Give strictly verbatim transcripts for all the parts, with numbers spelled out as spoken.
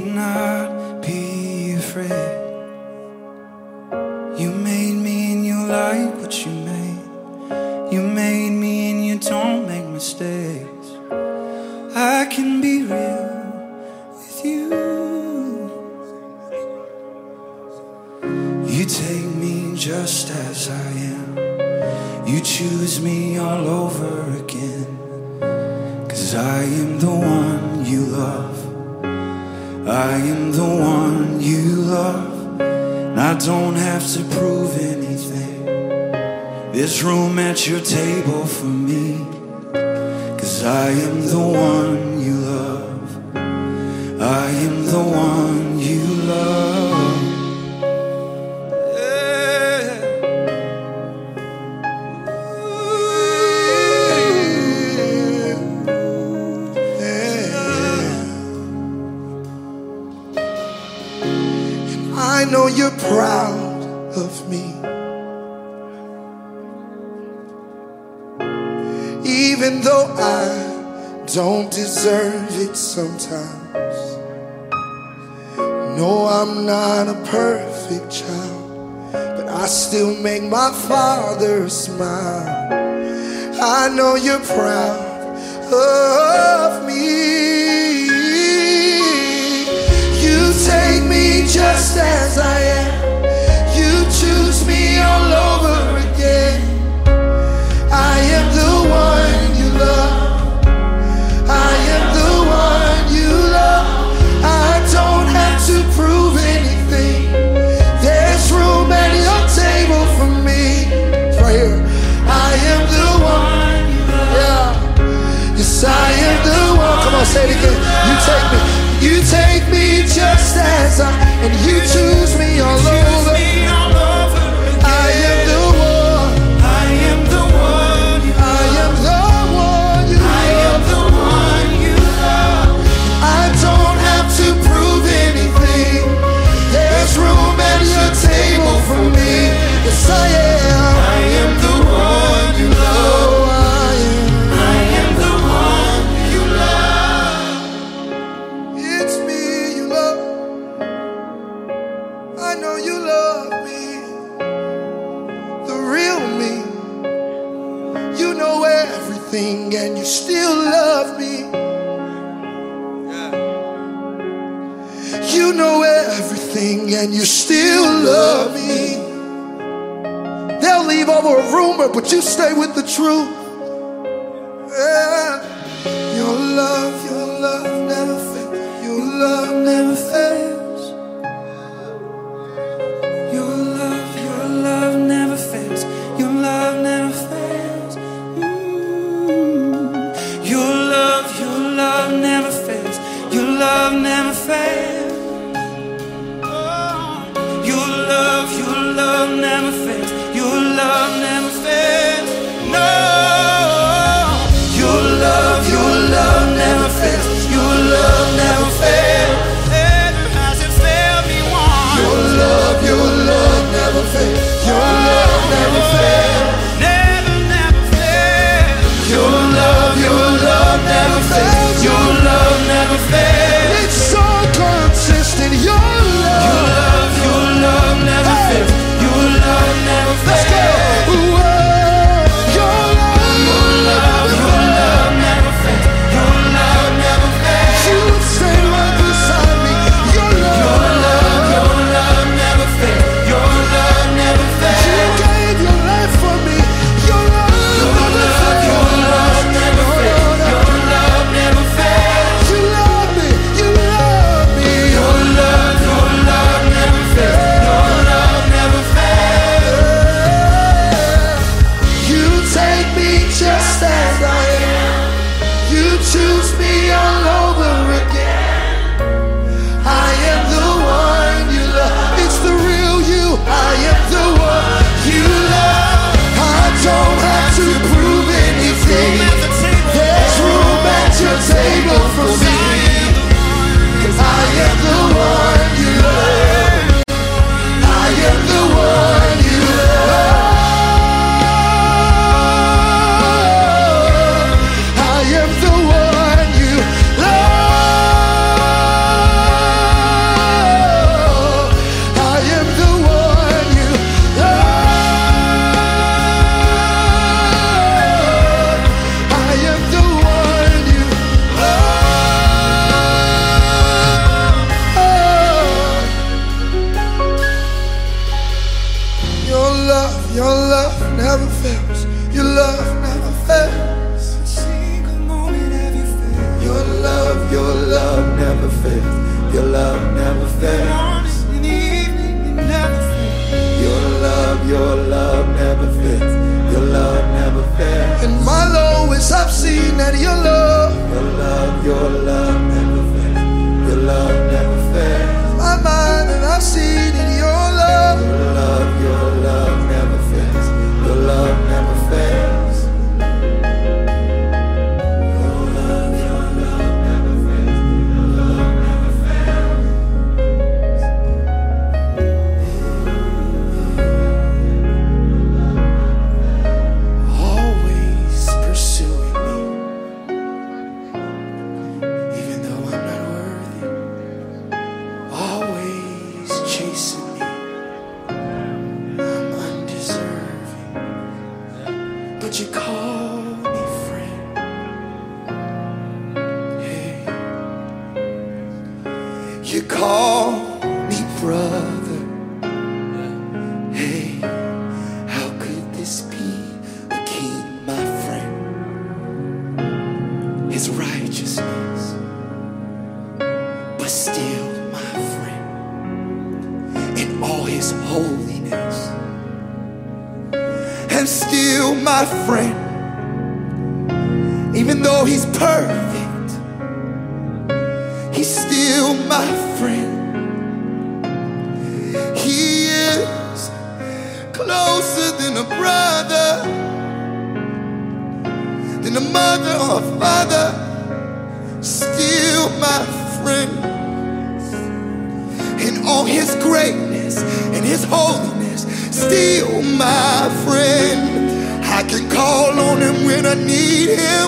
not be afraid. You made me and you like what you made. You made me and you don't make mistakes. I can be real with you. You take me just as I am. You choose me all over again. 'Cause I am the one you love. I am the one you love. And I don't have to prove anything. There's room at your table for me. 'Cause I am the one you love. I am the one you love. I know you're proud of me, even though I don't deserve it sometimes. No, I'm not a perfect child, but I still make my Father smile. I know you're proud of me. You take me just as I am. You choose me all over again. I am the one you love. I am the one you love. I don't have to prove anything. There's room at your table for me. Right here. I am the one you love. Yeah. Yes, I am the one. Come on, say it again. You take me. You take me just as I am. And you choose me all over. I am the one. I am the one you love. I am the one you I am the one you love. I don't have to prove anything. There's room at your table for me. Yes, I am. I am the one you love. Oh, I am. I am the one you love. It's me you love. I know you love me. The real me. You know everything and you still love me. You know everything and you still love me. They'll leave over a rumor, but you stay with the truth. Yeah. Your love, your love never fails. Your love never fails. Your love, your love never fails. Your love never fails. Mm. Your love, your love never fails. Your love never fails. Oh. Your love, your love never fails. Your love never fails. No. Your love, your love never fails. Your love never fails. Never has it failed me once. Your love, your love never fails. Your love never fails. Never, never fails. Your love, your love never fails. Your love never fails. It's so consistent. Your love. Your love, your love never fails. Your love never fails. Let's go. Whoa. Your love, Your love, your love never fails. Your love never fails. you stay right beside me. Your Your love, love, your love never fails. Your love never you fails. gave your life for me. Your love, Your love, your love never fails. Your love never fails. you love me. You love me. Your love, your love never fails. Your love never fails. You take me just as I am. You choose me all over again. I am the one you love. It's the real you. I am the one you love. I don't have to prove anything. There's room at your table for me. 'Cause I am the one you love. I am the one you love. I am the one you love. Your love never fails. In the evening, it never fails. Your love, your love never fails. Your love never fails. In my lowest, I've seen that your love, Your love, your love never fails. Your love never fails. my mind, and I've seen it, your love. Your love, your love never fails. Your love never fails. Your love, your love never fails. Your love never fails. Always pursuing me, even though I'm not worthy. Always chasing me, I'm undeserving. But you call me friend. Hey, you call me brother. Hey, how could this be a king, my friend? His righteousness, but still my friend. In all his holiness, and still my friend. Even though he's perfect, he's still my friend. He is closer than a brother, than a mother or a father. Still my friend. In all his greatness and his holiness, still my friend. I can call on him when I need him.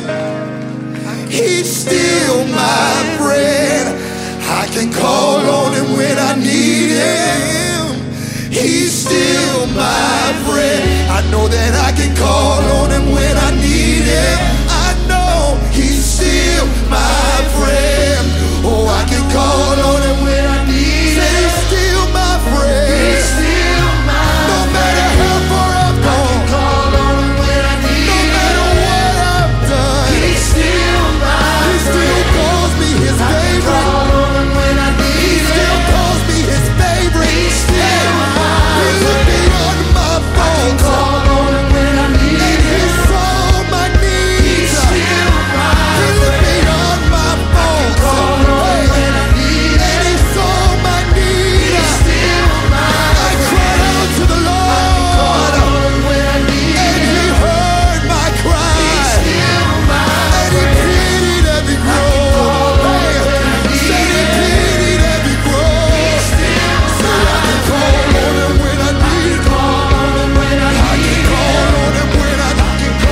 He's still my friend. I can call on him when I need him. He's still my friend. I know that I can call on him when I need him. I know he's still my friend. Oh, I can call on him when I need him. He's still my friend. He's still my no matter how far I've gone, call on him when I need no matter what I've done. He's still my he still calls me his I favorite. Call on him when I need he still him. Calls me his favorite. He's still my he look beyond my faults. Call on him when I need and him. He saw my needs. He's still my he look beyond my faults. Call on him when I need him. And he saw my needs. He's still my I cried out to the Lord. Call on him when I need and him. He heard my cry. He's still my and he pitied every groan. Said he pitied every groan. He's still so I can call on him when I need him. Call on him when I need him. I can call on him when I need him.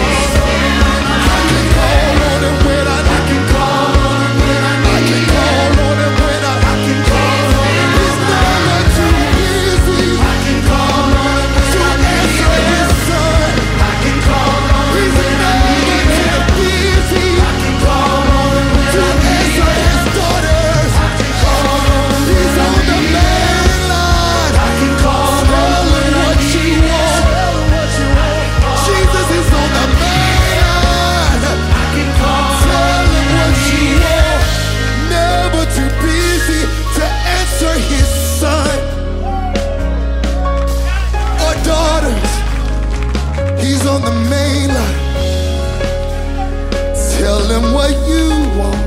I can call on him when I I can call on him when I I can call on him when I I can call on him. He's never too busy. I can call on him to answer his son. I can call on him when I need him. He's never too busy. I can call on him to answer his daughters. I can call on him. He's on the main line. I can call on him what you want. Tell him what you want. Jesus is on the main line. I can call tell him what you want. Never too busy to answer his son or daughters. He's on the main line. Tell him what you want.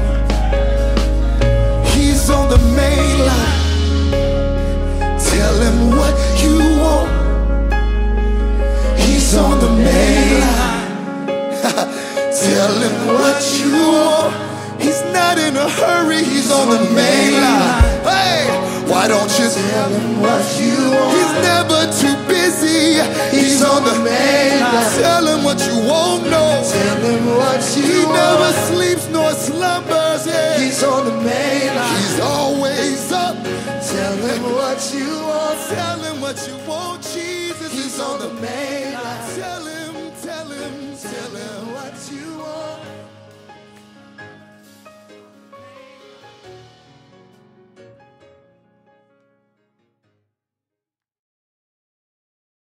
He's on the main line. Tell him what you want. He's on the main line. Tell him what you want. He's not in a hurry. He's on the main line. Hey, why don't you tell him what you want? He's never too busy. He's on the main line. Tell him what you won't know. Tell him what you he want. He never sleeps nor slumbers. Yeah. He's on the main line. He's always up. Tell him what you want. Tell him what you want. Jesus He's is on the main line. Tell him, tell him, tell him what you want.